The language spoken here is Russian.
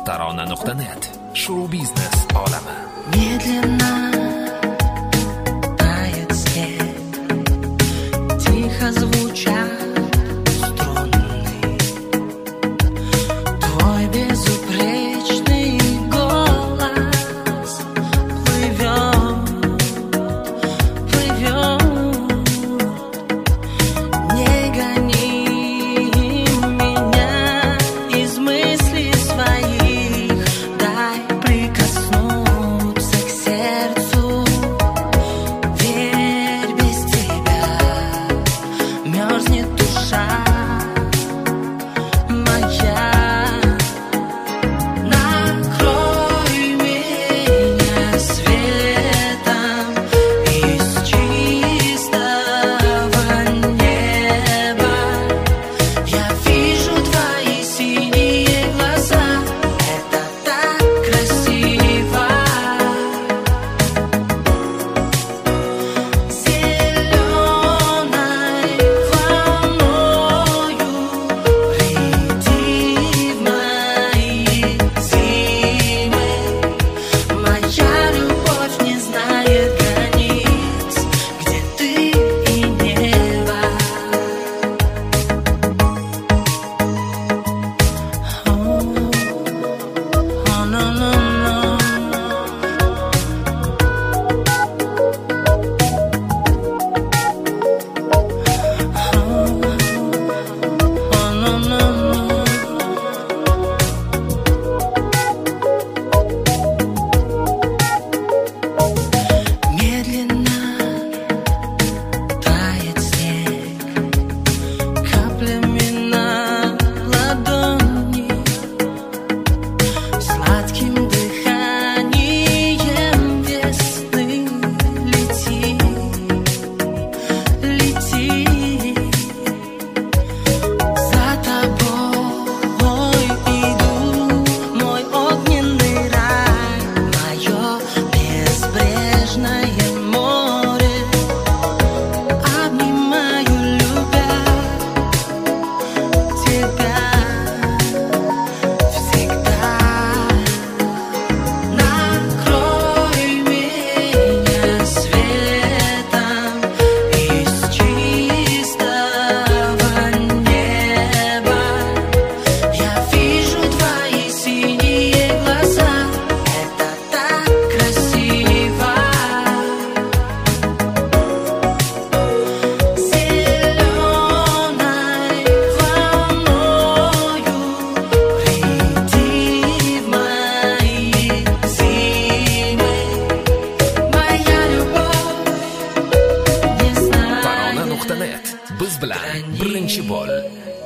Tarona.net. Shou-biznes olami. Медленно тает снег, тихо звучат струны. Твой безупречный голос плывет, плывет. Не гони меня из мыслей своих, дай прикоснуться к сердцу. Верь, без тебя мерзнет душа моя. Накрой меня светом из чистого неба. Я вижу твои синие глаза, это так красиво. Зеленой волною приди в мои зимы. Моя любовь не знает границ, где ты и небо. Медленно тает снег каплями на ладони, сладким дыханием весны лети, лети. За тобой иду, мой огненный рай, мое безбрежное море. Обнимаю, любя тебя всегда. Накрой меня светом из чистого неба. Я вижу твои синие глаза, это так красиво. Зеленой волною приди в мои зимы. Моя любовь не знает Tarona.net. Biz bilan birinchi bo'l.